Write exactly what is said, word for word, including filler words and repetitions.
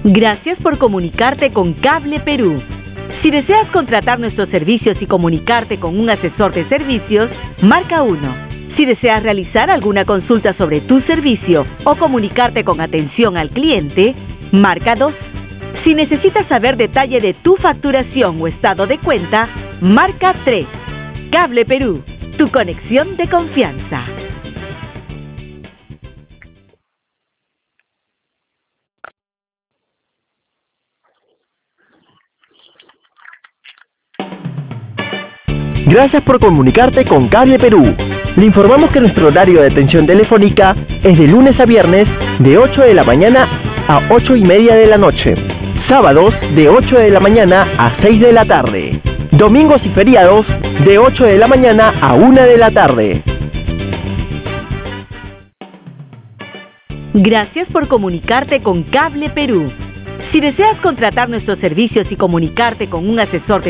Gracias por comunicarte con Cable Perú. Si deseas contratar nuestros servicios y comunicarte con un asesor de servicios, marca uno. Si deseas realizar alguna consulta sobre tu servicio o comunicarte con atención al cliente, marca dos. Si necesitas saber detalle de tu facturación o estado de cuenta, marca tres. Cable Perú, tu conexión de confianza. Gracias por comunicarte con Cable Perú. Le informamos que nuestro horario de atención telefónica es de lunes a viernes de ocho de la mañana a ocho y media de la noche. Sábados de ocho de la mañana a seis de la tarde. Domingos y feriados de ocho de la mañana a una de la tarde. Gracias por comunicarte con Cable Perú. Si deseas contratar nuestros servicios y comunicarte con un asesor de